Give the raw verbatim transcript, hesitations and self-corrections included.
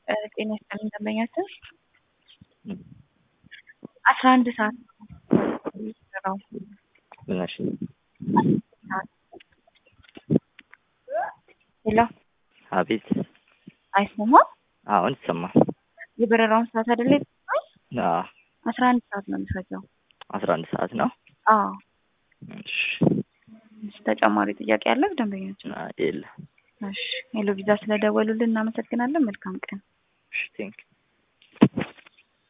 ጤና ይስጥልኝ ደንበኛችን አስራ አንድ ሰዓት ነው ምናሽ ሄሎ አቤት አይሰማም አሁን ይሰማል የበረራውን ሰዓት አይደለ አዎ አስራ አንድ ሰዓት ነው የሚፈጀው አስራ አንድ ሰዓት ነው አዎ እሺ ተጨማሪ ጥያቄ አለ ደንበኛችን የለ እሺ ሄሎ ቪዛ ስለደወሉልን እናመሰግናለን መልካም ቀን እሺ ቴንክ